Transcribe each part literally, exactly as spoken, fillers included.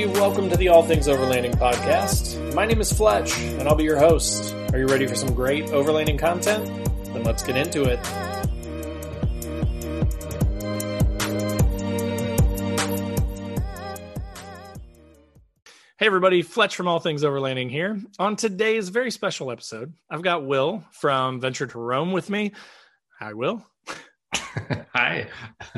welcome to the All Things Overlanding podcast. My name is Fletch, and I'll be your host. Are you ready for some great overlanding content? Then let's get into it. Hey everybody, Fletch from All Things Overlanding here. On today's very special episode, I've got Will from Venture to Roam with me. Hi, Will. Hi.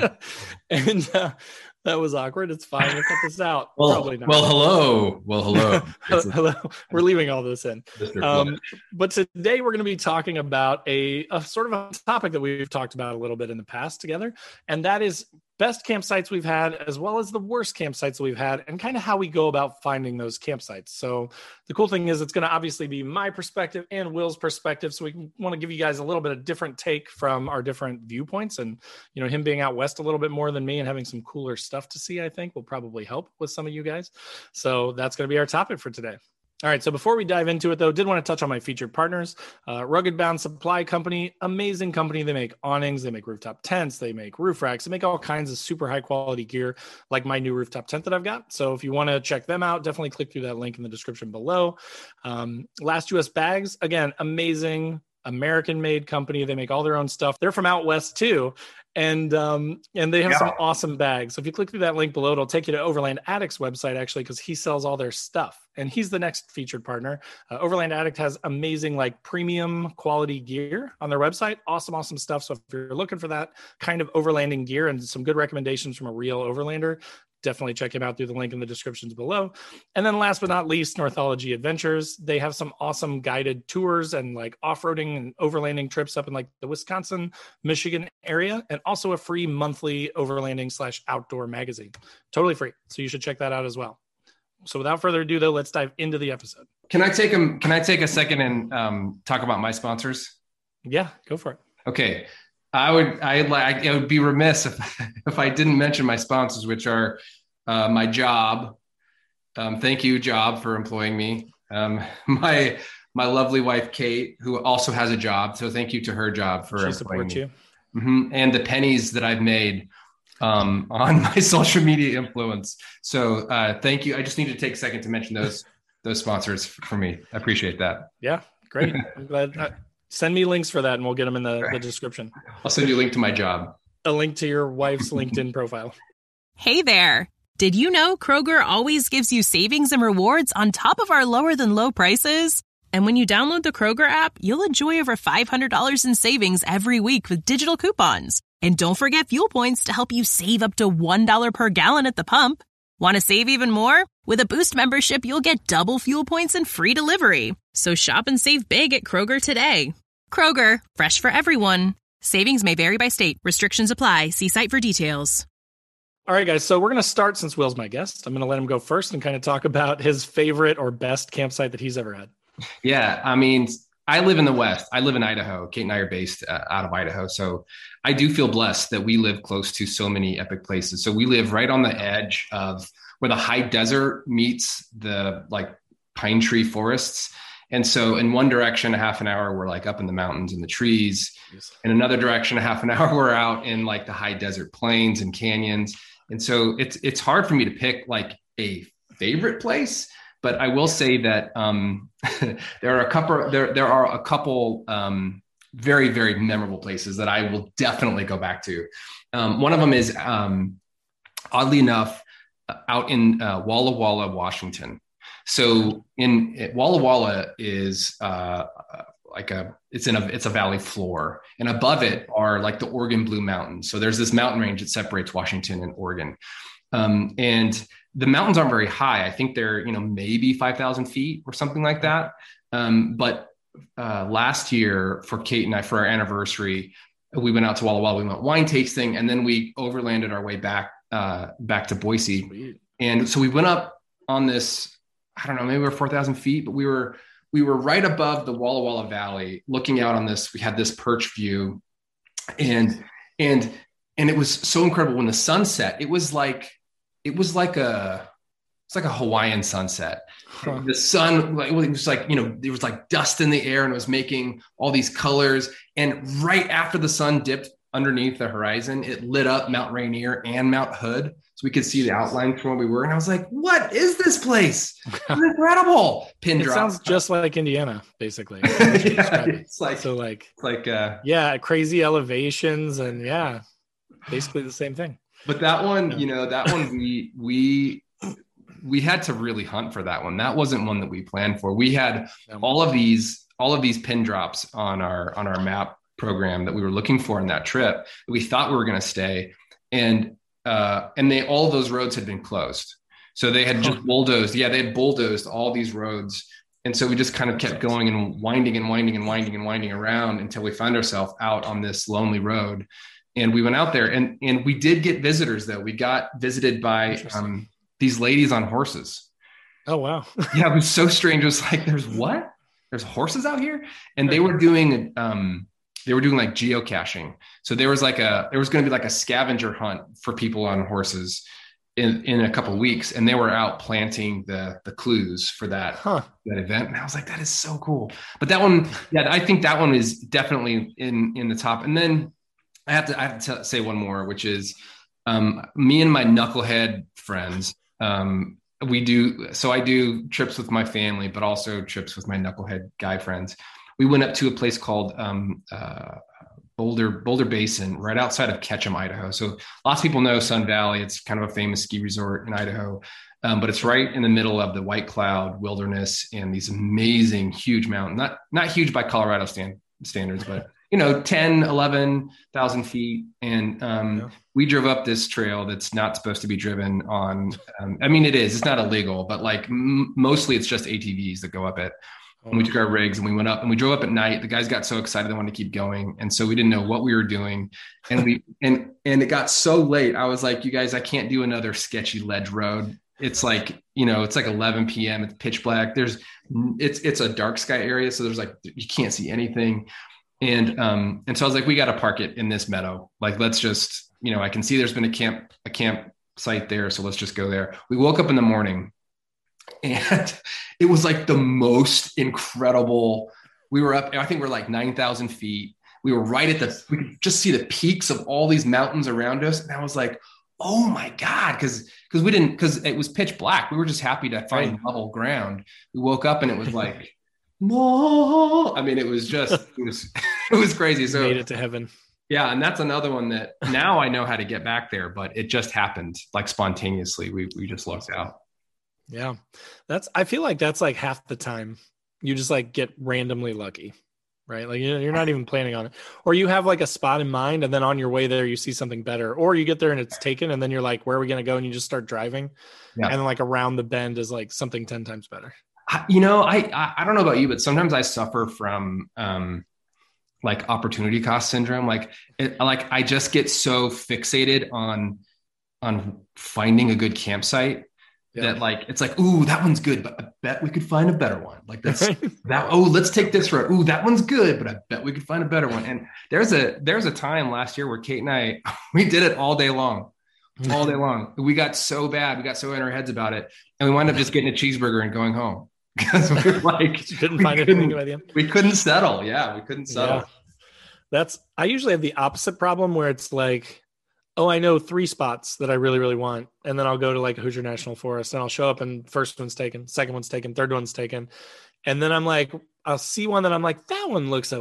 and uh, that was awkward. It's fine. We'll cut this out. Well, Probably not. well, hello. Well, hello. hello. We're leaving all this in. Um, but today we're going to be talking about a, a sort of a topic that we've talked about a little bit in the past together, and that is best campsites we've had, as well as the worst campsites that we've had, and kind of how we go about finding those campsites. So the cool thing is it's going to obviously be my perspective and Will's perspective. So we want to give you guys a little bit of different take from our different viewpoints. And, you know, him being out west a little bit more than me and having some cooler stuff to see, I think will probably help with some of you guys. So that's going to be our topic for today. All right, so before we dive into it, though, did want to touch on my featured partners. Uh, Rugged Bound Supply Company, amazing company. They make awnings, they make rooftop tents, they make roof racks, they make all kinds of super high quality gear, like my new rooftop tent that I've got. So if you want to check them out, definitely click through that link in the description below. Um, Last U S Bags, again, amazing American-made company. They make all their own stuff. They're from out west too. And um, and they have yeah. some awesome bags. So if you click through that link below, it'll take you to Overland Addict's website, actually, because he sells all their stuff. And he's the next featured partner. Uh, Overland Addict has amazing, like, premium quality gear on their website. Awesome, awesome stuff. So if you're looking for that kind of overlanding gear and some good recommendations from a real overlander, definitely check him out through the link in the descriptions below. And then last but not least, Northology Adventures. They have some awesome guided tours and like off-roading and overlanding trips up in like the Wisconsin, Michigan area, and also a free monthly overlanding slash outdoor magazine. Totally free. So you should check that out as well. So without further ado, though, let's dive into the episode. Can I take a, can I take a second and um, talk about my sponsors? Yeah, go for it. Okay. I would, I like, it would be remiss if, if I didn't mention my sponsors, which are uh, my job. Um, thank you, job, for employing me. Um, my, my lovely wife, Kate, who also has a job. So thank you to her job for she employing supports me. you. Mm-hmm. And the pennies that I've made um, on my social media influence. So uh, thank you. I just need to take a second to mention those, those sponsors for me. I appreciate that. Yeah, great. I'm glad. I- Send me links for that and we'll get them in the, the description. I'll send you a link to my job. A link to your wife's LinkedIn profile. Hey there. Did you know Kroger always gives you savings and rewards on top of our lower than low prices? And when you download the Kroger app, you'll enjoy over five hundred dollars in savings every week with digital coupons. And don't forget fuel points to help you save up to one dollar per gallon at the pump. Want to save even more? With a Boost membership, you'll get double fuel points and free delivery. So shop and save big at Kroger today. Kroger, fresh for everyone. Savings may vary by state. Restrictions apply. See site for details. All right, guys. So we're going to start, since Will's my guest. I'm going to let him go first and kind of talk about his favorite or best campsite that he's ever had. Yeah, I mean, I live in the West. I live in Idaho. Kate and I are based uh, out of Idaho. So I do feel blessed that we live close to so many epic places. So we live right on the edge of where the high desert meets the like pine tree forests. And so in one direction, a half an hour, we're like up in the mountains and the trees. Yes. In another direction, a half an hour, we're out in like the high desert plains and canyons. And so it's, it's hard for me to pick like a favorite place, but I will say that um, there are a couple, there, there are a couple um, very, very memorable places that I will definitely go back to. Um, one of them is um, oddly enough, out in uh, Walla Walla, Washington. So in it, Walla Walla is uh, like a, it's in a, it's a valley floor, and above it are like the Oregon Blue Mountains. So there's this mountain range that separates Washington and Oregon. Um, and the mountains aren't very high. I think they're, you know, maybe five thousand feet or something like that. Um, but uh, last year for Kate and I, for our anniversary, we went out to Walla Walla, we went wine tasting, and then we overlanded our way back, uh, back to Boise. Sweet. And so we went up on this, I don't know, maybe we were four thousand feet, but we were, we were right above the Walla Walla Valley looking out on this. We had this perch view, and, and, and it was so incredible when the sun set. It was like, it was like a, it's like a Hawaiian sunset. Huh. The sun, like, it was like, you know, there was like dust in the air and it was making all these colors. And right after the sun dipped underneath the horizon, it lit up Mount Rainier and Mount Hood. so we could see the outline from where we were. And I was like, what is this place? It's incredible. Pin it drop. Sounds just like Indiana, basically. yeah, it's like, so like, it's like, uh, yeah, crazy elevations and yeah, basically the same thing. But that one, yeah. you know, that one, we, we, we had to really hunt for that one. That wasn't one that we planned for. We had all of these, all of these pin drops on our, on our map program that we were looking for in that trip. We thought we were going to stay. And, uh, and they, all of those roads had been closed. So they had just bulldozed. Yeah. They had bulldozed all these roads. And so we just kind of kept going and winding and winding and winding and winding around until we found ourselves out on this lonely road. And we went out there and, and we did get visitors though. We got visited by, um, these ladies on horses. Oh, wow. Yeah. It was so strange. It was like, there's what? There's horses out here. And they were doing, um, they were doing like geocaching. So there was like a, there was going to be like a scavenger hunt for people on horses in, in a couple of weeks. And they were out planting the, the clues for that, huh. that event. And I was like, that is so cool. But that one, yeah, I think that one is definitely in, in the top. And then I have to, I have to t- say one more, which is um, me and my knucklehead friends. Um, we do, so I do trips with my family, but also trips with my knucklehead guy friends. We went up to a place called um, uh, Boulder, Boulder Basin, right outside of Ketchum, Idaho. So lots of people know Sun Valley. It's kind of a famous ski resort in Idaho, um, but it's right in the middle of the White Cloud wilderness and these amazing, huge mountains, not, not huge by Colorado stand, standards, but you know, ten, eleven thousand feet. And um, yeah. we drove up this trail that's not supposed to be driven on. Um, I mean, it is, it's not illegal, but like m- mostly it's just A T Vs that go up it. And we took our rigs and we went up and we drove up at night. The guys got so excited they wanted to keep going. And so we didn't know what we were doing. And we, and, and it got so late. I was like, you guys, I can't do another sketchy ledge road. It's like, you know, it's like eleven p.m. It's pitch black. There's, it's, it's a dark sky area. So there's like, you can't see anything. And, um, and so I was like, we got to park it in this meadow. Like, let's just, you know, I can see there's been a camp, a camp site there. So let's just go there. We woke up in the morning and it was like the most incredible. We were up, I think we're like nine thousand feet. We were right at the, we could just see the peaks of all these mountains around us. And I was like, oh my God. Cause, cause we didn't, cause it was pitch black. We were just happy to find right. level ground. We woke up and it was like, no, I mean, it was just, it was, it was crazy. So made it to heaven. Yeah. And that's another one that now I know how to get back there, but it just happened like spontaneously. We, we just lucked out. Yeah. That's, I feel like that's like half the time you just like get randomly lucky, right? Like you're not even planning on it, or you have like a spot in mind and then on your way there, you see something better, or you get there and it's taken. And then you're like, where are we going to go? And you just start driving. Yeah. And then like around the bend is like something ten times better. You know, I, I, I don't know about you, but sometimes I suffer from um, like opportunity cost syndrome. Like, it, like I just get so fixated on, on finding a good campsite. Yeah. That like, it's like, ooh, that one's good, but I bet we could find a better one. Like that's that. Oh, let's take this road. Ooh, that one's good, but I bet we could find a better one. And there's a, there's a time last year where Kate and I, we did it all day long, all day long. We got so bad. We got so in our heads about it. And we wound up just getting a cheeseburger and going home because we were like, you couldn't find anything by the end. We couldn't settle. Yeah. We couldn't settle. Yeah. That's, I usually have the opposite problem where it's like, oh, I know three spots that I really, really want. And then I'll go to like a Hoosier National Forest and I'll show up and first one's taken, second one's taken, third one's taken. And then I'm like, I'll see one that I'm like, that one looks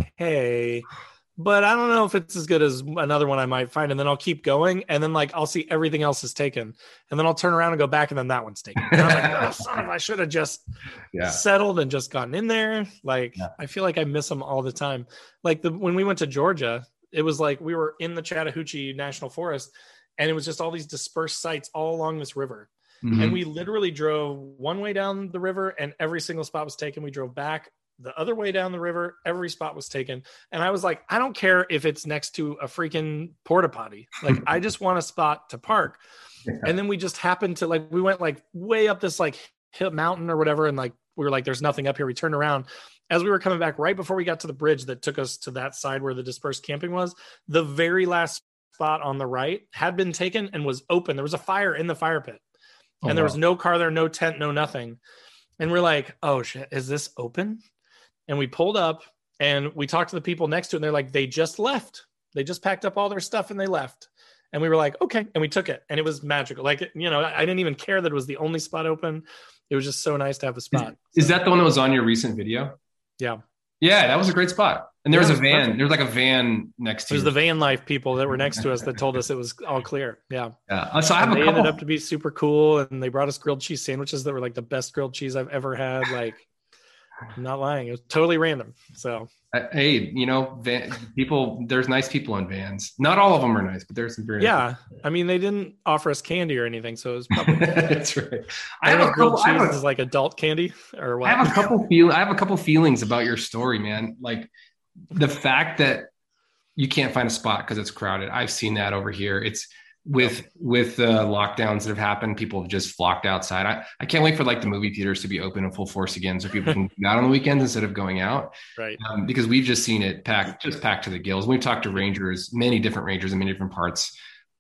okay, but I don't know if it's as good as another one I might find. And then I'll keep going. And then like, I'll see everything else is taken. And then I'll turn around and go back and then that one's taken. And I'm like, oh, son of, I should have just yeah. settled and just gotten in there. Like, yeah. I feel like I miss them all the time. Like the, when we went to Georgia, it was like we were in the Chattahoochee National Forest and it was just all these dispersed sites all along this river. Mm-hmm. And we literally drove one way down the river and every single spot was taken. We drove back the other way down the river. Every spot was taken. And I was like, I don't care if it's next to a freaking porta potty. Like, I just want a spot to park. Yeah. And then we just happened to like, we went like way up this like hill mountain or whatever. And like, we were like, there's nothing up here. We turned around. As we were coming back, right before we got to the bridge that took us to that side where the dispersed camping was, the very last spot on the right had been taken and was open. There was a fire in the fire pit oh, and there wow. was no car there, no tent, no nothing. And we're like, oh shit, is this open? And we pulled up and we talked to the people next to it and they're like, they just left. They just packed up all their stuff and they left. And we were like, okay. And we took it, and it was magical. Like, you know, I didn't even care that it was the only spot open. It was just so nice to have a spot. Is, is so, that the one that was on your recent video? Yeah. Yeah, that was a great spot. And there yeah, was a van. Perfect. There's like a van next to There's you. the van life people that were next to us that told us it was all clear. Yeah. Yeah. So I have and a they couple. ended up to be super cool, and they brought us grilled cheese sandwiches that were like the best grilled cheese I've ever had. Like, I'm not lying. It was totally random. So, uh, hey, you know, van, people, there's nice people in vans. Not all of them are nice, but there's some very yeah. nice I mean, they didn't offer us candy or anything, so it was probably that's right. I, I have a grilled couple, cheese a, is like adult candy or what? I have a couple feel. I have a couple feelings about your story, man. Like the fact that you can't find a spot because it's crowded. I've seen that over here. It's with with the uh, lockdowns that have happened, people have just flocked outside. I, I can't wait for like the movie theaters to be open in full force again, so people can go out on the weekends instead of going out. Right. Um, because we've just seen it packed, just packed to the gills. We've talked to rangers, many different rangers in many different parts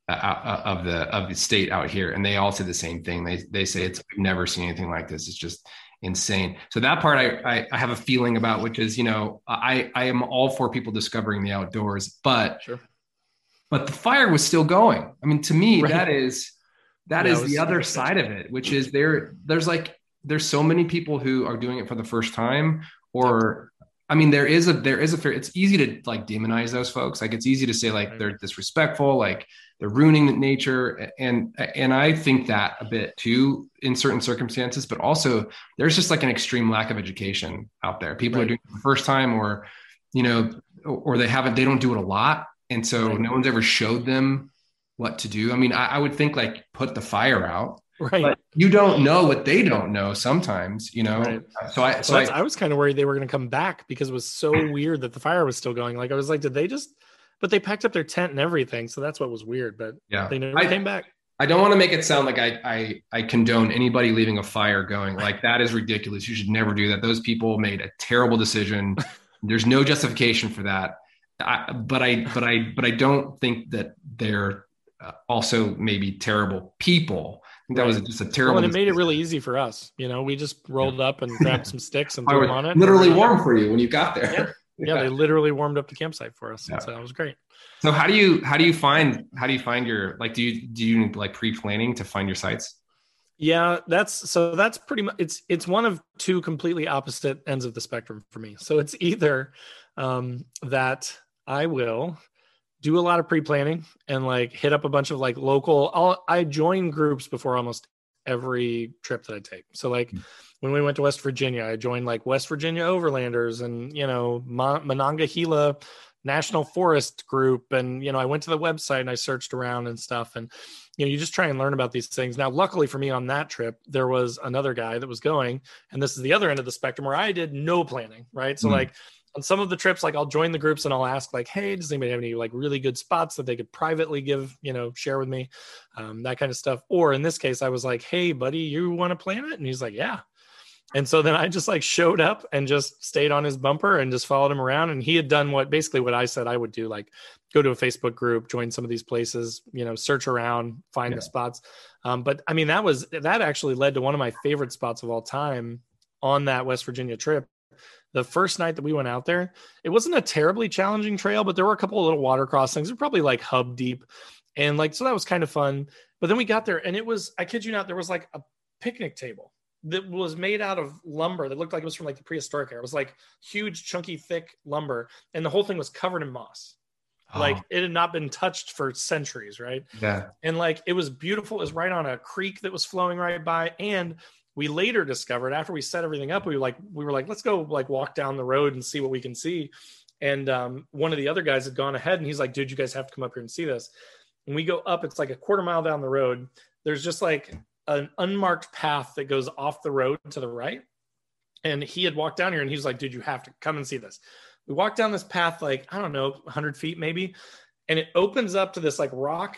uh, of the of the state out here, and they all say the same thing. They they say it's we've never seen anything like this. It's just insane. So that part I, I I have a feeling about, which is, you know, I I am all for people discovering the outdoors, but. Sure. But the fire was still going. I mean, to me, right. that is that yeah, is the other side of it, which is there. There's like there's so many people who are doing it for the first time, or I mean, there is a there is a fair. It's easy to like demonize those folks. Like it's easy to say like right. they're disrespectful, like they're ruining nature, and and I think that a bit too in certain circumstances. But also, there's just like an extreme lack of education out there. People right. are doing it for the first time, or you know, or they haven't. They don't do it a lot. And so right. no one's ever showed them what to do. I mean, I, I would think like put the fire out, right? But you don't know what they don't know sometimes, you know? Right. So I, so well, I, I was kind of worried they were going to come back because it was so weird that the fire was still going. Like I was like, did they just, but they packed up their tent and everything. So that's what was weird, but yeah, they never I, came back. I don't want to make it sound like I, I, I condone anybody leaving a fire going. Like that is ridiculous. You should never do that. Those people made a terrible decision. There's no justification for that. I, but I, but I, but I don't think that they're uh, also maybe terrible people. I think that right. was just a terrible. Well, and it made it really easy for us. You know, we just rolled yeah. up and grabbed some sticks and threw them on it. Literally warm for you when you got there. Yeah. yeah, yeah, they literally warmed up the campsite for us. Yeah. So that was great. So how do you, how do you find, how do you find your, like, do you, do you like pre-planning to find your sites? Yeah, that's, so that's pretty much, it's, it's one of two completely opposite ends of the spectrum for me. So it's either um, that I will do a lot of pre-planning and like hit up a bunch of like local, I'll, I join groups before almost every trip that I take. So like mm-hmm. when we went to West Virginia, I joined like West Virginia Overlanders and, you know, Mon- Monongahela National Forest group. And, you know, I went to the website and I searched around and stuff. And, you know, you just try and learn about these things. Now, luckily for me on that trip, there was another guy that was going, and this is the other end of the spectrum where I did no planning, right? So mm-hmm. like, on some of the trips, like I'll join the groups and I'll ask like, hey, does anybody have any like really good spots that they could privately give, you know, share with me, um, that kind of stuff. Or in this case, I was like, hey, buddy, you want to plan it? And he's like, yeah. And so then I just like showed up and just stayed on his bumper and just followed him around. And he had done what basically what I said I would do, like go to a Facebook group, join some of these places, you know, search around, find yeah. the spots. Um, but I mean, that was, that actually led to one of my favorite spots of all time on that West Virginia trip. The first night that we went out there, it wasn't a terribly challenging trail, but there were a couple of little water crossings. They're probably like hub deep. And like, so that was kind of fun. But then we got there and it was, I kid you not, there was like a picnic table that was made out of lumber that looked like it was from like the prehistoric era. It was like huge, chunky, thick lumber. And the whole thing was covered in moss. Oh. Like it had not been touched for centuries. Right. Yeah. And like, it was beautiful. It was right on a creek that was flowing right by. And we later discovered after we set everything up, we were like, we were like, let's go like walk down the road and see what we can see. And um, one of the other guys had gone ahead and he's like, dude, you guys have to come up here and see this. And we go up, it's like a quarter mile down the road. There's just like an unmarked path that goes off the road to the right. And he had walked down here and he was like, dude, you have to come and see this. We walked down this path, like, I don't know, one hundred feet maybe. And it opens up to this like rock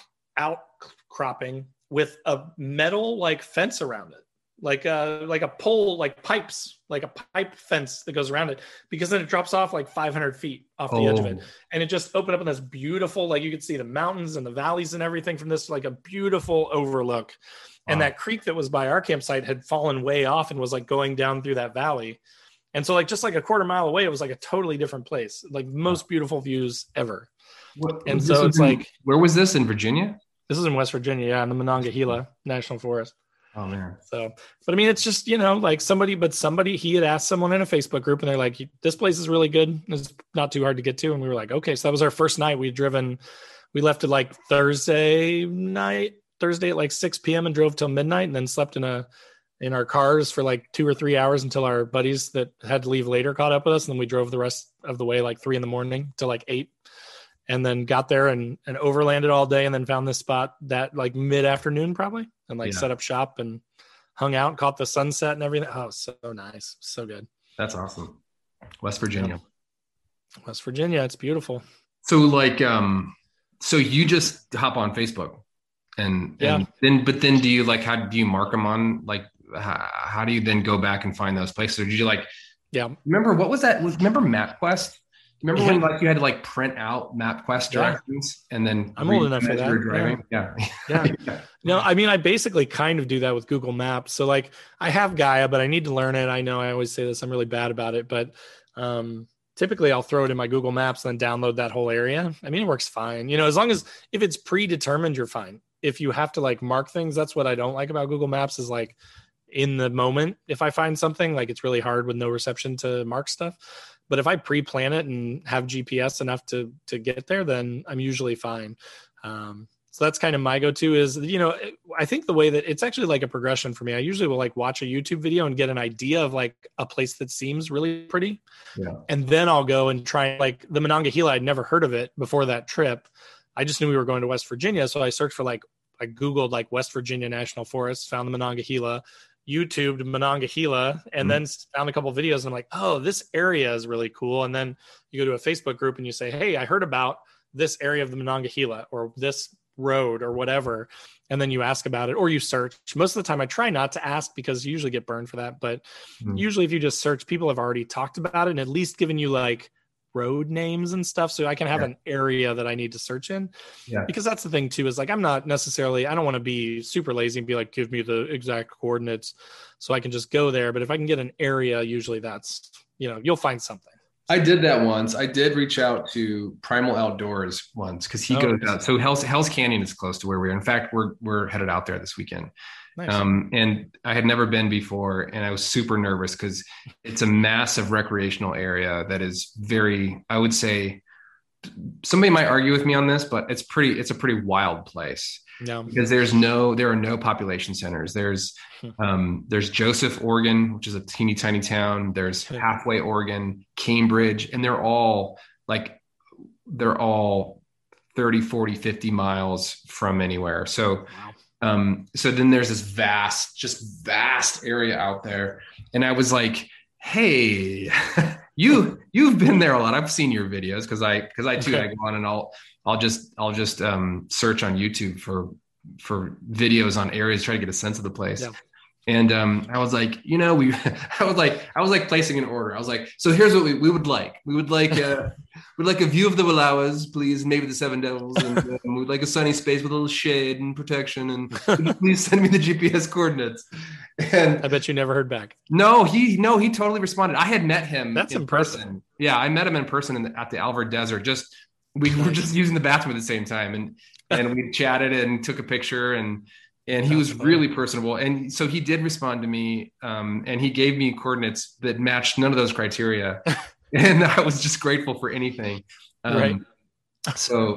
outcropping with a metal like fence around it. Like a, like a pole, like pipes, like a pipe fence that goes around it, because then it drops off like five hundred feet off the oh. edge of it. And it just opened up in this beautiful, like you could see the mountains and the valleys and everything from this, like a beautiful overlook. Wow. And that creek that was by our campsite had fallen way off and was like going down through that valley. And so like, just like a quarter mile away, it was like a totally different place, like most beautiful views ever. What, and so it's in, like, where was this in Virginia? This is in West Virginia, yeah, in the Monongahela National Forest. Oh man. So, but I mean, it's just, you know, like somebody, but somebody, he had asked someone in a Facebook group and they're like, this place is really good. It's not too hard to get to. And we were like, okay, so that was our first night. We'd driven, we left at like Thursday night, Thursday at like six p.m. and drove till midnight and then slept in a, in our cars for like two or three hours until our buddies that had to leave later caught up with us. And then we drove the rest of the way, like three in the morning to like eight. And then got there and, and overlanded all day and then found this spot that like mid afternoon probably and like yeah. set up shop and hung out, caught the sunset and everything. Oh, so nice. So good. That's awesome. West Virginia. Yeah. West Virginia. It's beautiful. So like, um, so you just hop on Facebook and, yeah. and then, but then do you like, how do you mark them on? Like, how, how do you then go back and find those places? Or did you like, yeah. Remember what was that? Remember MapQuest? Remember yeah. when like you had to like print out MapQuest directions yeah. and then I'm old enough for that. Driving? Yeah. Yeah. yeah. No, I mean, I basically kind of do that with Google Maps. So like I have Gaia, but I need to learn it. I know I always say this, I'm really bad about it, but um, typically I'll throw it in my Google Maps and then download that whole area. I mean, it works fine. You know, as long as if it's predetermined, you're fine. If you have to like mark things, that's what I don't like about Google Maps is like in the moment. If I find something, like it's really hard with no reception to mark stuff. But if I pre-plan it and have G P S enough to to get there, then I'm usually fine. Um, so that's kind of my go-to is, you know, I think the way that it's actually like a progression for me. I usually will like watch a YouTube video and get an idea of like a place that seems really pretty. Yeah. And then I'll go and try like the Monongahela. I'd never heard of it before that trip. I just knew we were going to West Virginia. So I searched for like, I Googled like West Virginia National Forest, found the Monongahela, YouTubed Monongahela, and mm-hmm. then found a couple of videos and I'm like, oh, this area is really cool. And then you go to a Facebook group and you say, hey, I heard about this area of the Monongahela or this road or whatever. And then you ask about it or you search. Most of the time I try not to ask because you usually get burned for that. But mm-hmm. usually if you just search, people have already talked about it and at least given you like road names and stuff. So I can have yeah. an area that I need to search in yeah. because that's the thing too, is like, I'm not necessarily, I don't want to be super lazy and be like, give me the exact coordinates so I can just go there. But if I can get an area, usually that's, you know, you'll find something. I did that once. I did reach out to Primal Outdoors once because he oh, goes out. So Hell's, Hell's Canyon is close to where we are. In fact, we're, we're headed out there this weekend. Nice. Um, and I had never been before and I was super nervous because it's a massive recreational area that is very, I would say somebody might argue with me on this, but it's pretty, it's a pretty wild place. No. Because there's no, there are no population centers. There's, um, there's Joseph, Oregon, which is a teeny tiny town. There's Halfway, Oregon, Cambridge, and they're all like, they're all thirty, forty, fifty miles from anywhere. So, wow. Um, so then there's this vast, just vast area out there. And I was like, hey, you, you've been there a lot. I've seen your videos. Cause I, cause I too, okay. I go on and I'll, I'll just, I'll just, um, search on YouTube for, for videos on areas, try to get a sense of the place. Yeah. And, um, I was like, you know, we, I was like, I was like placing an order. I was like, so here's what we, we would like. We would like, uh, we'd like a view of the Wallowas, please. And maybe the Seven Devils. And um, we'd like a sunny space with a little shade and protection. And please send me the G P S coordinates. And I bet you never heard back. No, he, no, he totally responded. I had met him. That's in impressive. Person. Yeah. I met him in person in the, at the Alvord Desert. Just, we were just using the bathroom at the same time. And, and we chatted and took a picture and, And he was really personable. And so he did respond to me um, and he gave me coordinates that matched none of those criteria. And I was just grateful for anything. Um, right. So,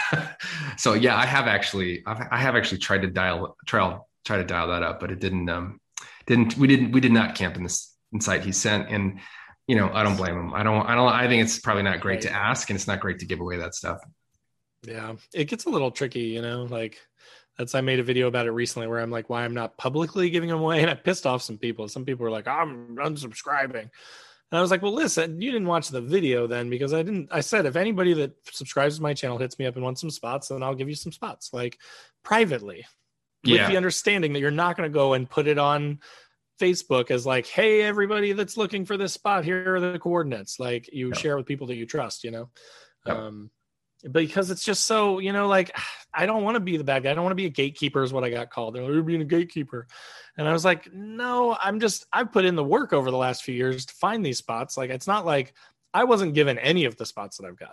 so yeah, I have actually, I've, I have actually tried to dial, try, try to dial that up, but it didn't, um, didn't, we didn't, we did not camp in this in site he sent. And, you know, I don't blame him. I don't, I don't, I think it's probably not great right. to ask and it's not great to give away that stuff. Yeah. It gets a little tricky, you know, like, That's I made a video about it recently where I'm like, why I'm not publicly giving them away. And I pissed off some people. Some people were like, I'm unsubscribing. And I was like, well, listen, you didn't watch the video then because I didn't, I said, if anybody that subscribes to my channel hits me up and wants some spots, then I'll give you some spots like privately with yeah. the understanding that you're not going to go and put it on Facebook as like, hey, everybody that's looking for this spot, here are the coordinates. Like you yeah. share with people that you trust, you know? Yep. Um, because it's just so, you know, like, I don't want to be the bad guy. I don't want to be a gatekeeper is what I got called. They're like, you're being a gatekeeper. And I was like, no, I'm just, I've put in the work over the last few years to find these spots. Like, it's not like I wasn't given any of the spots that I've got.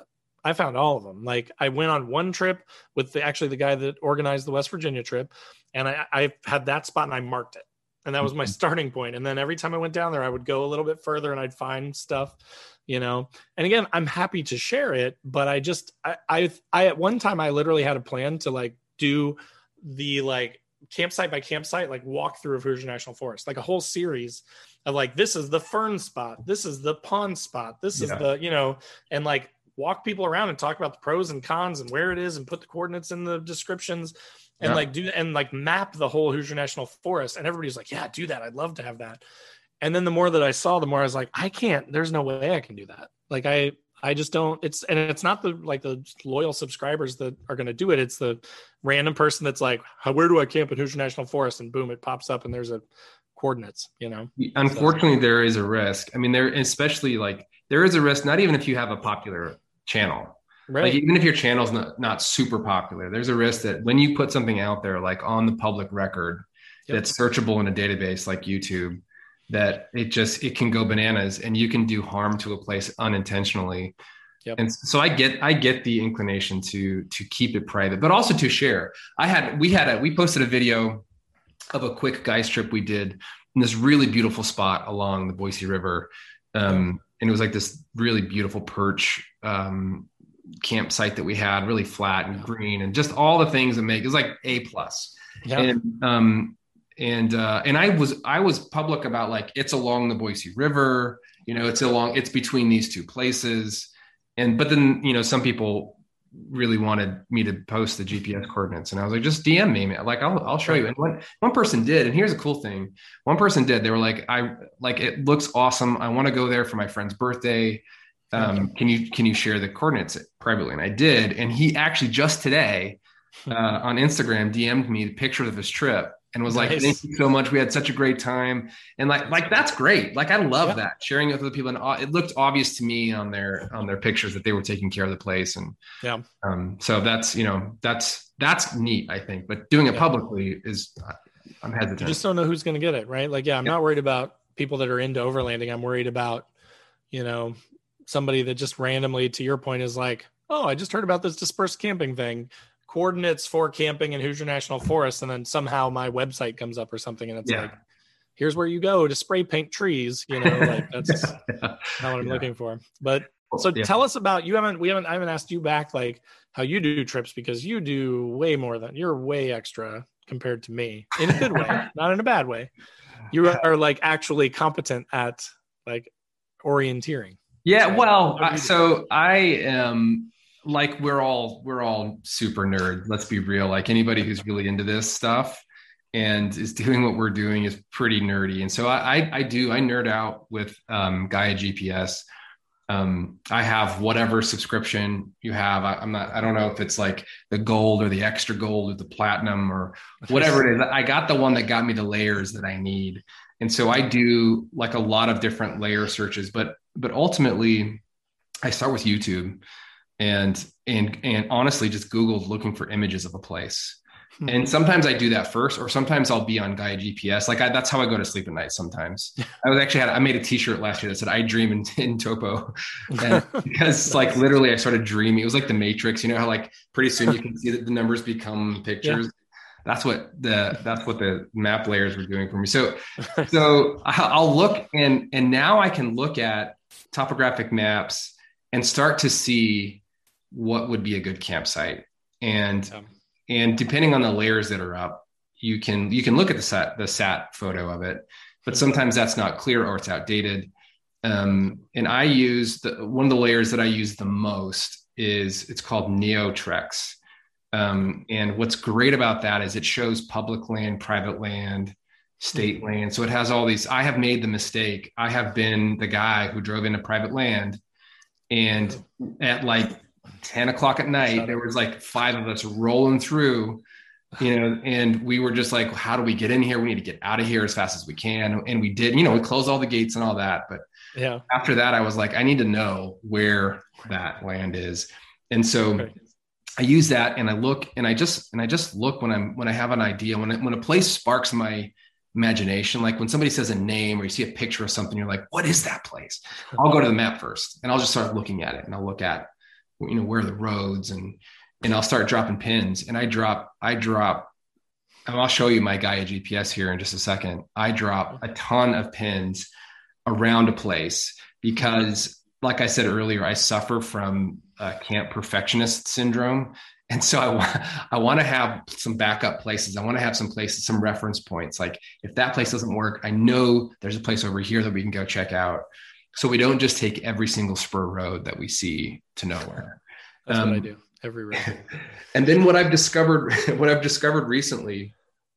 I found all of them. Like I went on one trip with the, actually the guy that organized the West Virginia trip, and I, I had that spot and I marked it. And that was my starting point. And then every time I went down there, I would go a little bit further and I'd find stuff, you know. And again, I'm happy to share it, but I just, I, I, I at one time I literally had a plan to like do the like campsite by campsite, like walk through of Hoosier National Forest, like a whole series of like, this is the fern spot, this is the pond spot, this is yeah. the, you know, and like walk people around and talk about the pros and cons and where it is and put the coordinates in the descriptions. And yeah. like do and like map the whole Hoosier National Forest. And everybody's like, yeah, do that. I'd love to have that. And then the more that I saw, the more I was like, I can't, there's no way I can do that. Like I, I just don't, it's, and it's not the, like the loyal subscribers that are going to do it. It's the random person that's like, where do I camp at Hoosier National Forest? And boom, it pops up and there's a coordinates, you know? Unfortunately, so. There is a risk. I mean, there, especially like there is a risk, not even if you have a popular channel. Right. Like even if your channel's not, not super popular, there's a risk that when you put something out there, like on the public record, yep. that's searchable in a database like YouTube, that it just, it can go bananas and you can do harm to a place unintentionally. Yep. And so I get, I get the inclination to, to keep it private, but also to share. I had, we had a, we posted a video of a quick guys trip we did in this really beautiful spot along the Boise River. Um, yep. And it was like this really beautiful perch, um, campsite that we had, really flat and green and just all the things that make it was like A plus. Yeah. And um and uh and I was I was public about like it's along the Boise River, you know, it's along it's between these two places. And but then, you know, some people really wanted me to post the G P S coordinates. And I was like, just D M me, man. Like I'll I'll show you. And one one person did, and here's a cool thing. One person did, they were like, I like it looks awesome. I want to go there for my friend's birthday. Um, can you, can you share the coordinates privately? And I did. And he actually just today, uh, on Instagram D M'd me the picture of his trip and was nice. Like, thank you so much. We had such a great time. And like, like, that's great. Like, I love yeah. that sharing it with other people. And it looked obvious to me on their, on their pictures that they were taking care of the place. And yeah. Um, so that's, you know, that's, that's neat, I think, but doing it yeah. publicly is, I'm hesitant. You just don't know who's going to get it, right? Like, yeah, I'm yeah. not worried about people that are into overlanding. I'm worried about, you know, somebody that just randomly, to your point, is like, oh, I just heard about this dispersed camping thing, coordinates for camping in Hoosier National Forest. And then somehow my website comes up or something. And it's yeah. like, here's where you go to spray paint trees. You know, like that's yeah. not what I'm yeah. looking for. But so yeah. tell us about, you haven't, we haven't, I haven't asked you back, like how you do trips, because you do way more than, you're way extra compared to me in a good way, not in a bad way. You are like actually competent at like orienteering. Yeah, well, I, so I am like, we're all, we're all super nerds. Let's be real. Like anybody who's really into this stuff and is doing what we're doing is pretty nerdy. And so I, I, I do, I nerd out with um, Gaia G P S. Um, I have whatever subscription you have. I, I'm not, I don't know if it's like the gold or the extra gold or the platinum or whatever it is. I got the one that got me the layers that I need. And so I do like a lot of different layer searches, but But ultimately, I start with YouTube and and and honestly just Googled looking for images of a place. Hmm. And sometimes I do that first, or sometimes I'll be on Gaia G P S. Like I, that's how I go to sleep at night. Sometimes I was actually had I made a T-shirt last year that said "I dream in, in topo," and because like literally I started dreaming. It was like the Matrix. You know how like pretty soon you can see that the numbers become pictures. Yeah. That's what the that's what the map layers were doing for me. So so I'll look and and now I can look at topographic maps and start to see what would be a good campsite. And yeah. and depending on the layers that are up, you can you can look at the sat the sat photo of it, but sometimes that's not clear or it's outdated. Um, and I use the one of the layers that I use the most is it's called NeoTrex. Um, and what's great about that is it shows public land, private land, state land. So it has all these. I have made the mistake. I have been the guy who drove into private land, and at like ten o'clock at night, there was like five of us rolling through, you know, and we were just like, how do we get in here? We need to get out of here as fast as we can. And we did, you know, we closed all the gates and all that. But yeah, after that, I was like, I need to know where that land is. And so okay. I use that and I look and I just, and I just look when I'm, when I have an idea, when, I, when a place sparks my imagination, like when somebody says a name or you see a picture of something, you're like, what is that place? I'll go to the map first and I'll just start looking at it and I'll look at you know, where are the roads, and, and I'll start dropping pins, and I drop, I drop, and I'll show you my Gaia G P S here in just a second. I drop a ton of pins around a place because, like I said earlier, I suffer from uh, camp perfectionist syndrome. And so I want, I want to have some backup places. I want to have some places, some reference points. Like if that place doesn't work, I know there's a place over here that we can go check out. So we don't just take every single spur road that we see to nowhere. That's um, what I do. Every road. And then what I've discovered, what I've discovered recently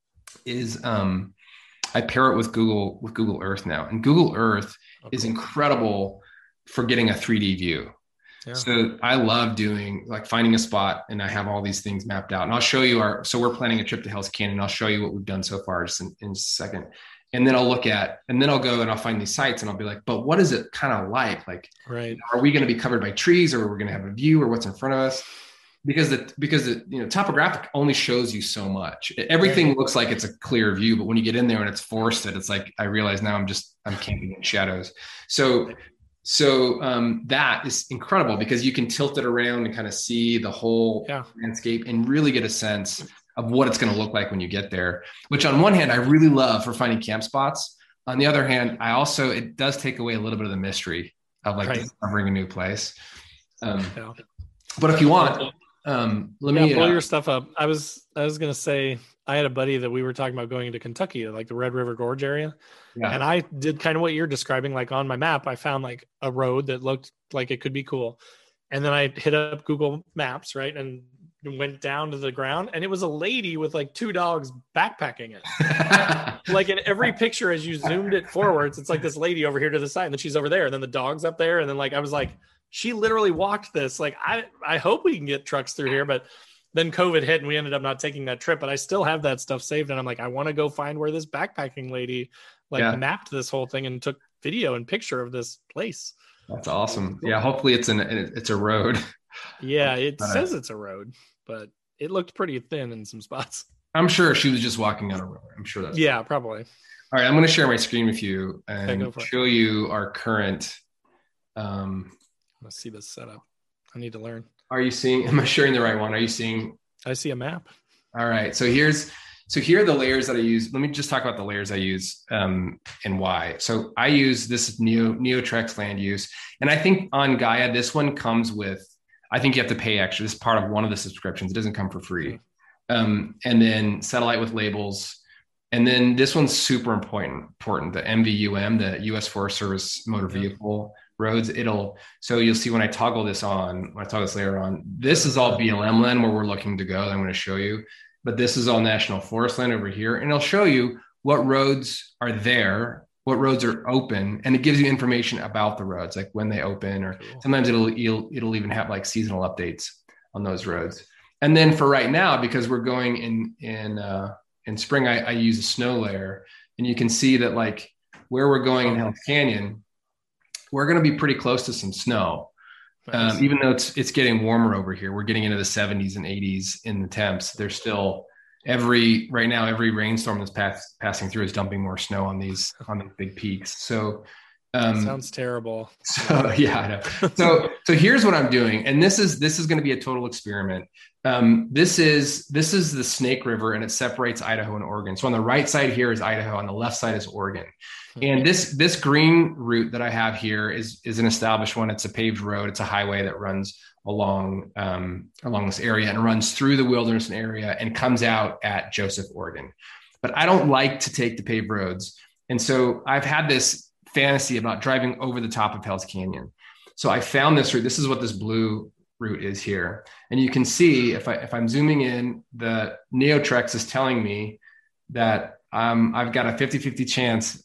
is um, I pair it with Google, with Google Earth now. And Google Earth oh, is cool. incredible for getting a three D view. Yeah. So I love doing like finding a spot, and I have all these things mapped out, and I'll show you our, so we're planning a trip to Hell's Canyon. I'll show you what we've done so far just in, in just a second. And then I'll look at, and then I'll go and I'll find these sites, and I'll be like, but what is it kind of like? Like, right. Are we going to be covered by trees, or are we going to have a view, or what's in front of us? Because the, because the, you know, topographic only shows you so much. Everything right. looks like it's a clear view, but when you get in there and it's forested, it's like, I realize now I'm just, I'm camping in shadows. So So um, that is incredible because you can tilt it around and kind of see the whole yeah. landscape and really get a sense of what it's going to look like when you get there, which on one hand, I really love for finding camp spots. On the other hand, I also, it does take away a little bit of the mystery of like right. discovering a new place. Um, yeah. But if you want, um, let yeah, me blow uh, your stuff up. I was, I was going to say, I had a buddy that we were talking about going into Kentucky, like the Red River Gorge area. Yeah. And I did kind of what you're describing, like on my map, I found like a road that looked like it could be cool. And then I hit up Google Maps, right? And went down to the ground, and it was a lady with like two dogs backpacking it. Like in every picture, as you zoomed it forwards, it's like this lady over here to the side, and then she's over there, and then the dog's up there. And then like, I was like, she literally walked this. Like, I, I hope we can get trucks through here, but then COVID hit and we ended up not taking that trip, but I still have that stuff saved. And I'm like, I want to go find where this backpacking lady like yeah. mapped this whole thing and took video and picture of this place. That's awesome. Yeah. Hopefully it's an, it's a road. Yeah. It says it's a road, but it looked pretty thin in some spots. I'm sure she was just walking on a road. I'm sure that's yeah, probably. All right. I'm going to share my screen with you and okay, show it. you our current. Um, Let's see this setup. I need to learn. Are you seeing, am I sharing the right one? Are you seeing? I see a map. All right. So here's, so here are the layers that I use. Let me just talk about the layers I use um, and why. So I use this Neo, Neotrex land use. And I think on Gaia, this one comes with, I think you have to pay extra. This is part of one of the subscriptions. It doesn't come for free. Um, and then satellite with labels. And then this one's super important, important. The M V U M, the U S Forest Service motor vehicle roads. It'll, so you'll see when I toggle this on, when I toggle this layer on, this is all B L M land where we're looking to go. I'm going to show you, but this is all national forest land over here. And it'll show you what roads are there, what roads are open. And it gives you information about the roads, like when they open, or cool. sometimes it'll, it'll, it'll even have like seasonal updates on those roads. And then for right now, because we're going in, in, uh, in spring, I, I use a snow layer, and you can see that like where we're going in Hell's Canyon, we're going to be pretty close to some snow. Nice. Um, even though it's, it's getting warmer over here, we're getting into the seventies and eighties in the temps. There's still every, right now, every rainstorm that's pass, passing through is dumping more snow on these, on the big peaks. So, um, sounds terrible. So yeah, I know. So, so here's what I'm doing. And this is, this is going to be a total experiment. Um, this is, this is the Snake River, and it separates Idaho and Oregon. So on the right side here is Idaho, on the left side is Oregon. And this, this green route that I have here is, is an established one. It's a paved road. It's a highway that runs along, um, along this area and runs through the wilderness area and comes out at Joseph, Oregon. But I don't like to take the paved roads. And so I've had this fantasy about driving over the top of Hell's Canyon. So I found this route. This is what this blue route is here. And you can see if I, if I'm zooming in, the Neotrex is telling me that Um, I've got a fifty-fifty chance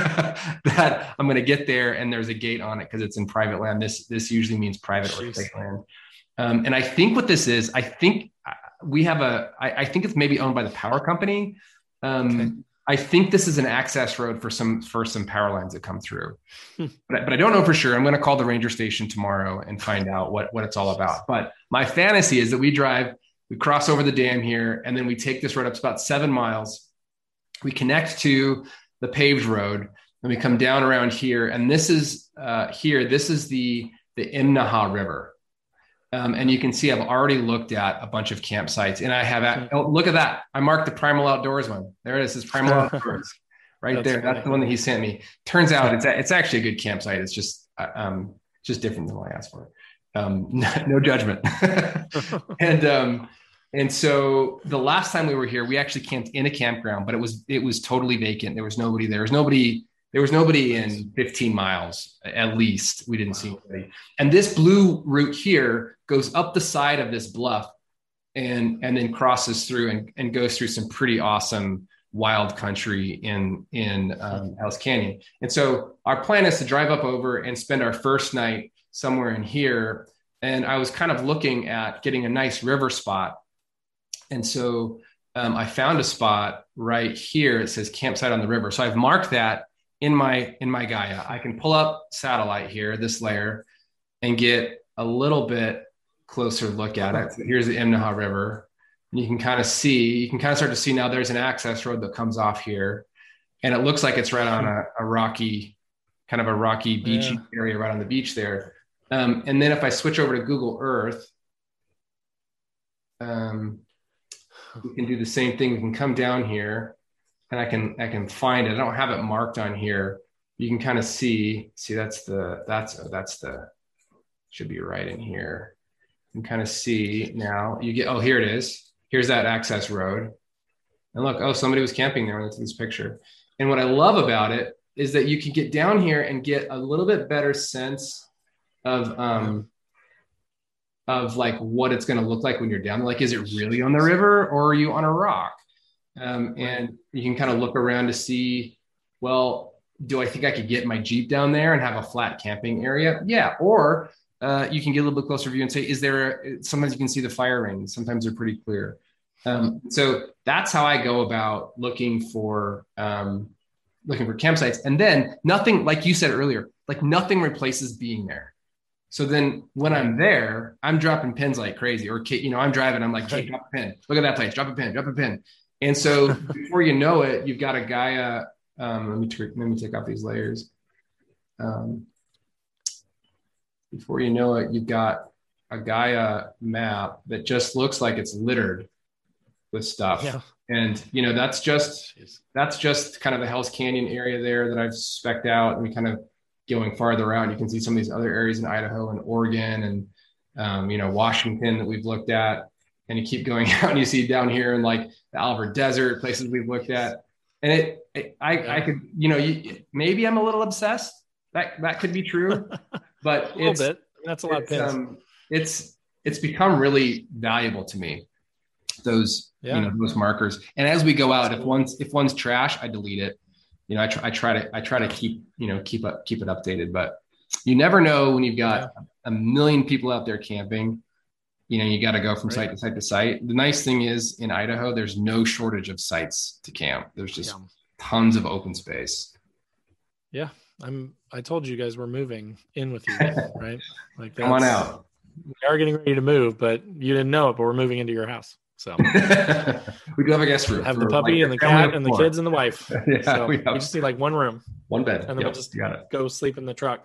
that I'm going to get there, and there's a gate on it because it's in private land. This this usually means private Jeez. or state land. Um, and I think what this is, I think we have a, I, I think it's maybe owned by the power company. Um, okay. I think this is an access road for some for some power lines that come through, hmm. but, but I don't know for sure. I'm going to call the ranger station tomorrow and find out what what it's all about. But my fantasy is that we drive, we cross over the dam here, and then we take this road up to about seven miles. We connect to the paved road, and we come down around here. And this is uh, here, this is the, the Imnaha River. Um, and you can see I've already looked at a bunch of campsites, and I have, at, oh, look at that. I marked the Primal Outdoors one. There it is. It's Primal Outdoors right That's there. funny. That's the one that he sent me. Turns out it's, it's actually a good campsite. It's just, um, just different than what I asked for. Um, no, no judgment. and, um, and so the last time we were here, we actually camped in a campground, but it was, it was totally vacant. There was nobody there. There was nobody There was nobody in fifteen miles, at least. We didn't wow. see anybody. And this blue route here goes up the side of this bluff and, and then crosses through and, and goes through some pretty awesome wild country in, in um, Hells Canyon. And so our plan is to drive up over and spend our first night somewhere in here. And I was kind of looking at getting a nice river spot. And so um, I found a spot right here. It says campsite on the river. So I've marked that in my, in my Gaia. I can pull up satellite here, this layer, and get a little bit closer look at it. So here's the Imnaha River. And you can kind of see, you can kind of start to see now there's an access road that comes off here. And it looks like it's right on a, a rocky, kind of a rocky beachy yeah. area right on the beach there. Um, and then if I switch over to Google Earth, um, we can do the same thing. We can come down here. And I can, I can find it. I don't have it marked on here. You can kind of see, see, that's the, that's, oh, that's the, should be right in here. You can kind of see now you get, oh, here it is. Here's that access road. And look, oh, somebody was camping there when I took this picture. And what I love about it is that you can get down here and get a little bit better sense of, um, of like what it's going to look like when you're down there. Like, is it really on the river or are you on a rock? Um, and you can kind of look around to see, well, do I think I could get my Jeep down there and have a flat camping area? Yeah. Or uh, you can get a little bit closer view and say, is there, a, sometimes you can see the fire rings. Sometimes they're pretty clear. Um, so that's how I go about looking for, um, looking for campsites. And then nothing, like you said earlier, like nothing replaces being there. So then when I'm there, I'm dropping pins like crazy, or, you know, I'm driving, I'm like, hey, drop a pin, look at that place, drop a pin, drop a pin. And so before you know it, you've got a Gaia. Um, let me t- let me take off these layers. Um, before you know it, you've got a Gaia map that just looks like it's littered with stuff. Yeah. And you know that's just that's just kind of the Hells Canyon area there that I've spec'd out, and we kind of going farther out. You can see some of these other areas in Idaho and Oregon and um, you know Washington that we've looked at. And you keep going out and you see down here in like the Alvord Desert, places we've looked at. And it, it I, yeah. I could, you know, you, maybe I'm a little obsessed. That that could be true, but a little it's, bit. That's a lot of pins. Um, it's, it's become really valuable to me. Those, yeah. you know, those markers. And as we go out, if one's, if one's trash, I delete it. You know, I try, I try to, I try to keep, you know, keep up, keep it updated, but you never know when you've got yeah. a million people out there camping. You know, you got to go from right. site to site to site. The nice thing is in Idaho, there's no shortage of sites to camp. There's just yeah. tons of open space. Yeah. I'm, I told you guys we're moving in with you, right? Like come on out. We are getting ready to move, but you didn't know it, but we're moving into your house. So we do have a guest room. Have the puppy like and the cat and the kids and the wife. yeah, so we, we just need like one room. One bed. And then yep, we'll just go sleep in the truck.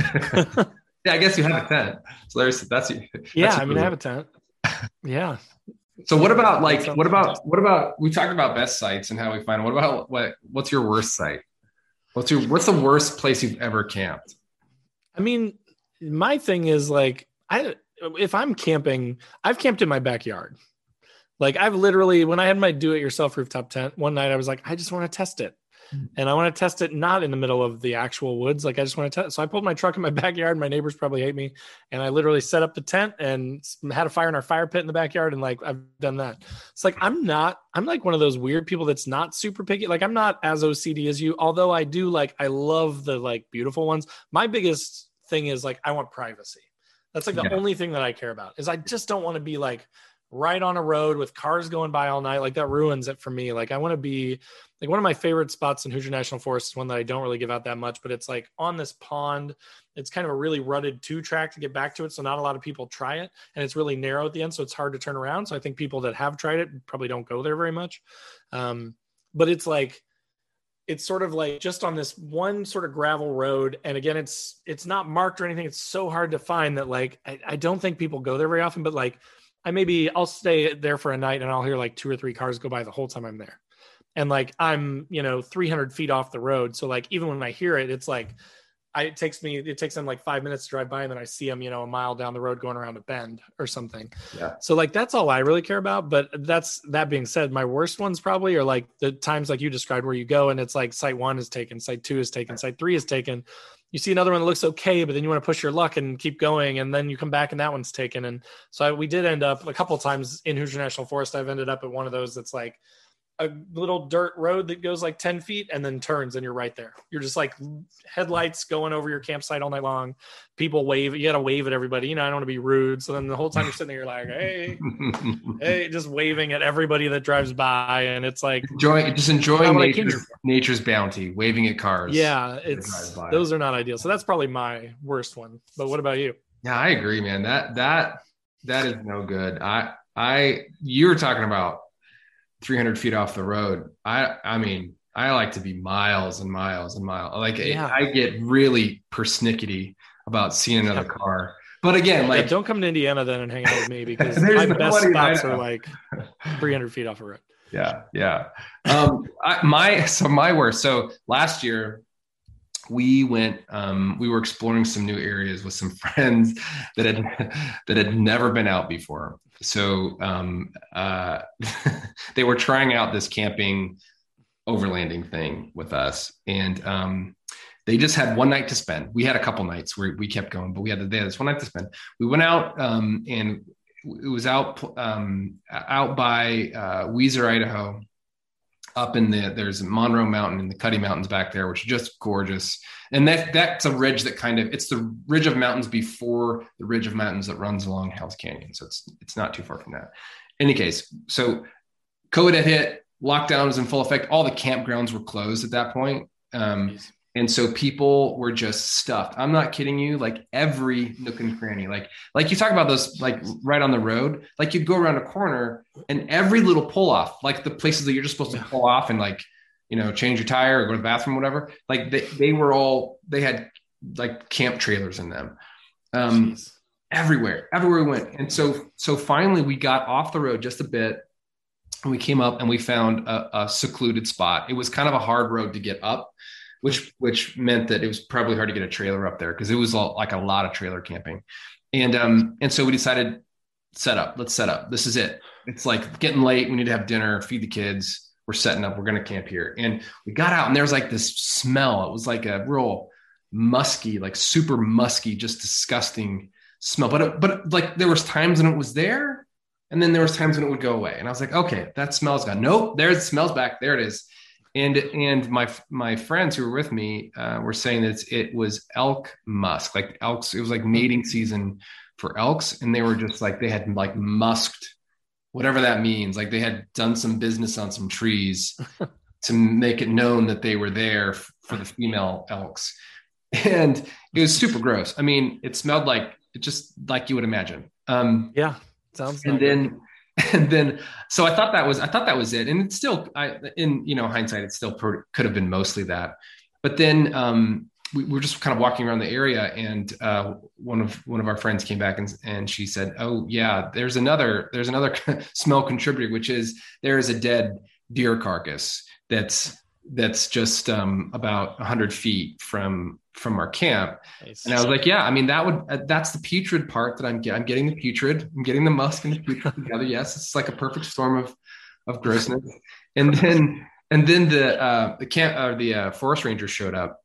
Yeah, I guess you have a tent. So there's that's you. Yeah, I mean, I have a tent. Yeah. So what about like what about what about we talked about best sites and how we find them. What about what what's your worst site? What's your what's the worst place you've ever camped? I mean, my thing is like I if I'm camping, I've camped in my backyard. Like I've literally when I had my do-it-yourself rooftop tent one night, I was like, I just want to test it. And I want to test it not in the middle of the actual woods. Like I just want to test. So I pulled my truck in my backyard. My neighbors probably hate me. And I literally set up the tent and had a fire in our fire pit in the backyard. And like, I've done that. It's like, I'm not, I'm like one of those weird people that's not super picky. Like I'm not as O C D as you, although I do like, I love the like beautiful ones. My biggest thing is like, I want privacy. That's like the yeah. only thing that I care about is I just don't want to be like right on a road with cars going by all night. Like that ruins it for me. Like I want to be like one of my favorite spots in Hoosier National Forest is one that I don't really give out that much, but it's like on this pond. It's kind of a really rutted two track to get back to it. So not a lot of people try it and it's really narrow at the end. So it's hard to turn around. So I think people that have tried it probably don't go there very much. Um, but it's like, it's sort of like just on this one sort of gravel road. And again, it's, it's not marked or anything. It's so hard to find that like, I, I don't think people go there very often, but like I maybe I'll stay there for a night and I'll hear like two or three cars go by the whole time I'm there. And like, I'm, you know, three hundred feet off the road. So like, even when I hear it, it's like, I, it takes me, it takes them like five minutes to drive by and then I see them, you know, a mile down the road going around a bend or something. Yeah. So like, that's all I really care about. But that's, that being said, my worst ones probably are like the times like you described where you go and it's like site one is taken, site two is taken, site three is taken. You see another one that looks okay, but then you want to push your luck and keep going. And then you come back and that one's taken. And so I, we did end up a couple of times in Hoosier National Forest. I've ended up at one of those that's like a little dirt road that goes like ten feet and then turns and you're right there. You're just like headlights going over your campsite all night long. People wave, you got to wave at everybody. You know, I don't want to be rude. So then the whole time you're sitting there, you're like, hey, hey, just waving at everybody that drives by. And it's like, enjoying, just enjoying nature's, nature's bounty, waving at cars. Yeah. It's, those are not ideal. So that's probably my worst one. But what about you? Yeah, I agree, man. That, that, that is no good. I, I, you were talking about three hundred feet off the road. I, I mean, I like to be miles and miles and miles. Like yeah. I get really persnickety about seeing another yeah. car. But again, like yeah, don't come to Indiana then and hang out with me because my best spots are like three hundred feet off a road. Yeah. Yeah. Um, I, my, so my worst, so last year we went, um, we were exploring some new areas with some friends that had, that had never been out before. So um, uh, they were trying out this camping overlanding thing with us. And um, they just had one night to spend. We had a couple nights where we kept going, but we had, they had this one night to spend. We went out um, and it was out, um, out by uh, Weiser, Idaho, up in the, there's Monroe Mountain and the Cuddy Mountains back there, which are just gorgeous. And that that's a ridge that kind of, it's the ridge of mountains before the ridge of mountains that runs along Hell's Canyon. So it's, it's not too far from that. In any case, so COVID had hit, lockdown was in full effect. All the campgrounds were closed at that point. Um, and so people were just stuffed. I'm not kidding you. Like every nook and cranny, like, like you talk about those, like right on the road, like you'd go around a corner and every little pull off, like the places that you're just supposed to pull off and like, you know, change your tire or go to the bathroom, or whatever. Like they, they were all, they had like camp trailers in them, um, Jeez. everywhere, everywhere we went. And so, so finally we got off the road just a bit and we came up and we found a, a secluded spot. It was kind of a hard road to get up, which, which meant that it was probably hard to get a trailer up there because it was all, like a lot of trailer camping. And, um, and so we decided set up, let's set up. This is it. It's like getting late. We need to have dinner, feed the kids. We're setting up, we're going to camp here. And we got out and there was like this smell. It was like a real musky, like super musky, just disgusting smell. But, it, but like there was times when it was there and then there was times when it would go away. And I was like, okay, that smell's gone. Nope, there's the smell's back. There it is. And, and my, my friends who were with me uh, were saying that it's, it was elk musk, like elks. It was like mating season for elks. And they were just like, they had like musked, whatever that means. Like they had done some business on some trees to make it known that they were there f- for the female elks. And it was super gross. I mean, it smelled like, it just like you would imagine. Um, yeah. Sounds and then, good. and then, so I thought that was, I thought that was it. And it's still, I, in, you know, hindsight, it still per, could have been mostly that. But then um, we were just kind of walking around the area and uh, one of, one of our friends came back and, and she said, oh yeah, there's another, there's another smell contributor, which is there is a dead deer carcass that's, that's just um, about a hundred feet from, from our camp. Nice. And I was like, yeah, I mean, that would, uh, that's the putrid part that I'm getting. I'm getting the putrid, I'm getting the musk and the putrid together. Yes. It's like a perfect storm of, of grossness. And then, and then the, uh, the camp or uh, the uh, forest ranger showed up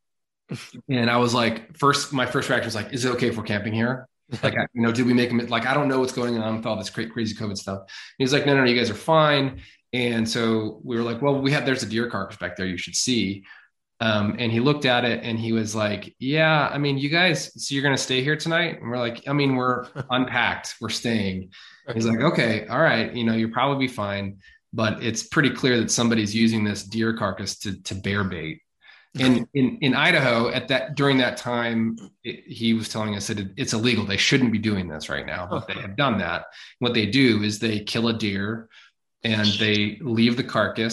and I was like, first, my first reaction was like, is it okay if we're camping here? Like, you know, did we make him like, I don't know what's going on with all this crazy, crazy COVID stuff. And he's like, no, no, no, you guys are fine. And so we were like, well, we have, there's a deer carcass back there you should see. Um, and he looked at it and he was like, yeah, I mean, you guys, so you're going to stay here tonight? And we're like, I mean, we're unpacked, we're staying. He's like, okay, all right. You know, you'll probably be fine, but it's pretty clear that somebody's using this deer carcass to, to bear bait. And in, in Idaho at that, during that time, it, he was telling us that it, it's illegal. They shouldn't be doing this right now, but they have done that. What they do is they kill a deer and they leave the carcass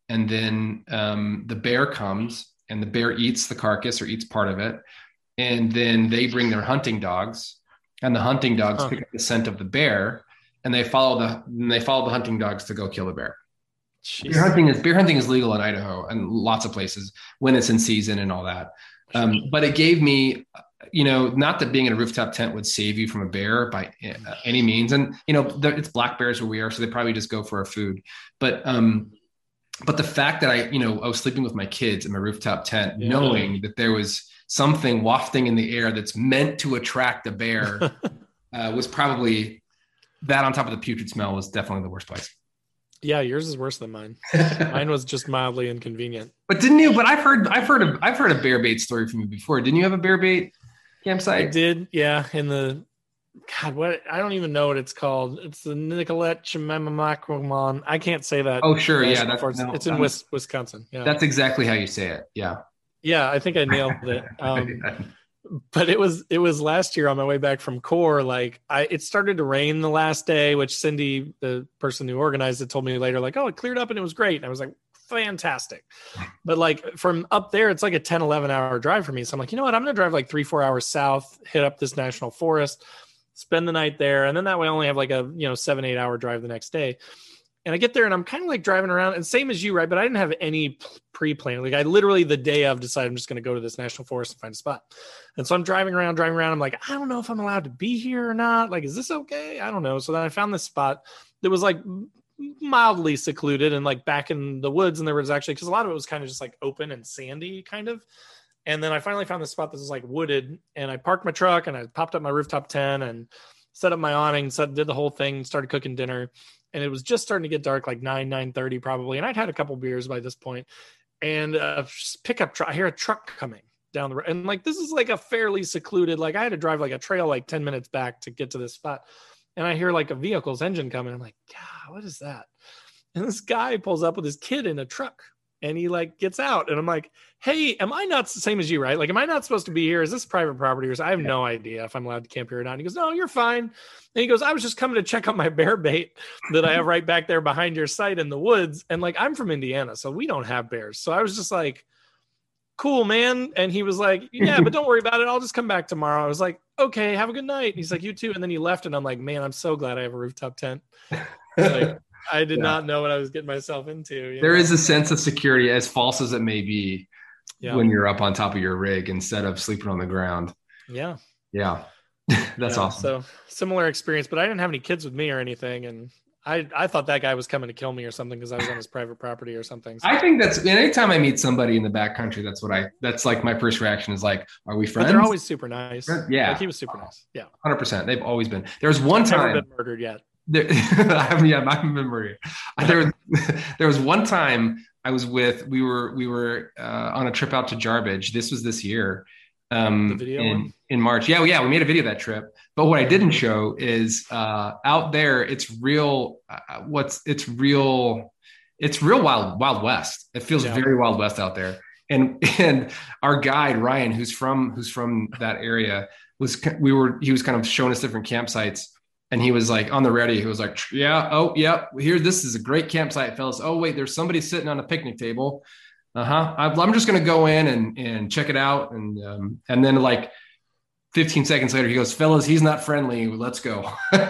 and then um, the bear comes and the bear eats the carcass or eats part of it. And then they bring their hunting dogs, and the hunting dogs huh. pick up the scent of the bear, and they follow the and they follow the hunting dogs to go kill the bear. Jeez. Bear hunting is bear hunting is legal in Idaho and lots of places when it's in season and all that. Um, but it gave me, you know, not that being in a rooftop tent would save you from a bear by any means. And, you know, it's black bears where we are, so they probably just go for our food. But, um, but the fact that I, you know, I was sleeping with my kids in my rooftop tent, yeah. knowing that there was something wafting in the air that's meant to attract a bear uh, was probably that on top of the putrid smell was definitely the worst place. Yeah, yours is worse than mine. Mine was just mildly inconvenient. But didn't you? But I've heard, I've heard, of, I've heard a bear bait story from you before. Didn't you have a bear bait campsite? I did. Yeah, in the God, what I don't even know what it's called. It's the Nicolette Chimamacramon. I can't say that. Oh, sure, yeah, that's, it's, no, it's in Wis- Wisconsin. Yeah, that's exactly how you say it. Yeah, yeah, I think I nailed it. Um, But it was it was last year on my way back from Core. Like I, it started to rain the last day, which Cindy, the person who organized it, told me later, like, oh, it cleared up and it was great. And I was like, fantastic. But like from up there, it's like a ten, eleven hour drive for me. So I'm like, you know what? I'm going to drive like three, four hours south, hit up this national forest, spend the night there. And then that way I only have like a, you know, seven, eight hour drive the next day. And I get there and I'm kind of like driving around, and same as you, right? But I didn't have any pre-plan. Like I literally the day of decided I'm just going to go to this national forest and find a spot. And so I'm driving around, driving around. I'm like, I don't know if I'm allowed to be here or not. Like, is this okay? I don't know. So then I found this spot that was like mildly secluded and like back in the woods. And there was actually, cause a lot of it was kind of just like open and sandy kind of. And then I finally found this spot that was like wooded, and I parked my truck and I popped up my rooftop tent and set up my awning, set, did the whole thing, started cooking dinner. And it was just starting to get dark, like nine, nine thirty probably. And I'd had a couple beers by this point. And uh, pickup truck, I hear a truck coming down the road. And like, this is like a fairly secluded, like I had to drive like a trail, like ten minutes back to get to this spot. And I hear like a vehicle's engine coming. I'm like, God, what is that? And this guy pulls up with his kid in a truck, and he like gets out. And I'm like, hey, am I not the same as you, right? Like, am I not supposed to be here? Is this private property? Or I have no idea if I'm allowed to camp here or not. And he goes, no, you're fine. And he goes, I was just coming to check out my bear bait that I have right back there behind your site in the woods. And like, I'm from Indiana, so we don't have bears. So I was just like, cool, man. And he was like, yeah, but don't worry about it. I'll just come back tomorrow. I was like, okay, have a good night. And he's like, you too. And then he left, and I'm like, man, I'm so glad I have a rooftop tent. Like, I did yeah. not know what I was getting myself into. There know? is a sense of security, as false as it may be, yeah. when you're up on top of your rig instead of sleeping on the ground. Yeah. Yeah. That's yeah, awesome. So similar experience, but I didn't have any kids with me or anything. And I, I thought that guy was coming to kill me or something because I was on his private property or something. So. I think that's anytime I meet somebody in the backcountry, that's what I, that's like my first reaction is like, are we friends? But they're always super nice. Yeah. Like he was super nice. Yeah. one hundred percent. They've always been. There was one I've time. never been murdered yet. There, I haven't, yeah, I haven't been murdered. There was, there was one time I was with, we were, we were uh, on a trip out to Jarbidge. This was this year. Um, the video in, one? in March. Yeah. Yeah. We made a video of that trip, but what I didn't show is uh, out there, it's real. Uh, what's it's real. It's real wild, wild West. It feels yeah. very Wild West out there. And, and our guide, Ryan, who's from, who's from that area was, we were, he was kind of showing us different campsites. And he was like on the ready. He was like, yeah, oh, yeah, here, this is a great campsite, fellas. Oh, wait, there's somebody sitting on a picnic table. Uh-huh. I'm just going to go in and, and check it out. And, um, and then like fifteen seconds later, he goes, fellas, he's not friendly. Let's go.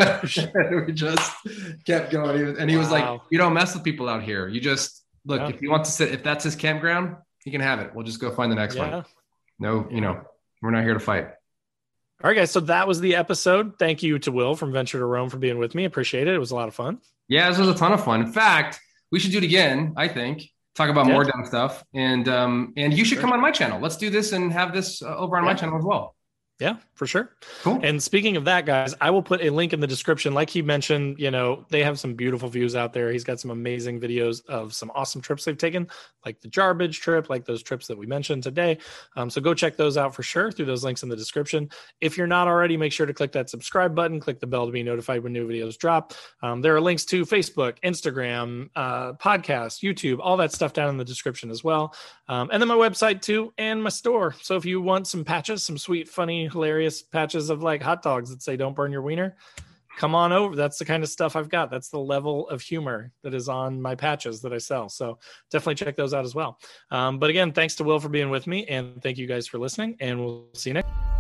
We just kept going. And he was wow. like, you don't mess with people out here. You just look, yeah. if you want to sit, if that's his campground, he can have it. We'll just go find the next yeah. one. No, you know, we're not here to fight. All right, guys. So that was the episode. Thank you to Will from Venture to Roam for being with me. Appreciate it. It was a lot of fun. Yeah, this was a ton of fun. In fact, we should do it again, I think. Talk about yeah. more dumb stuff. And um, and you should sure. come on my channel. Let's do this and have this uh, over on yeah. my channel as well. Yeah, for sure. Cool. And speaking of that, guys, I will put a link in the description. Like he mentioned, you know, they have some beautiful views out there. He's got some amazing videos of some awesome trips they've taken, like the Jarbidge trip, like those trips that we mentioned today. Um, so go check those out for sure through those links in the description. If you're not already, make sure to click that subscribe button, click the bell to be notified when new videos drop. Um, there are links to Facebook, Instagram, uh, podcast, YouTube, all that stuff down in the description as well. Um, and then my website too, and my store. So if you want some patches, some sweet, funny, hilarious patches of like hot dogs that say don't burn your wiener, come on over. That's the kind of stuff I've got. That's the level of humor that is on my patches that I sell. So definitely check those out as well. Um, but again, thanks to Will for being with me, and thank you guys for listening, and we'll see you next.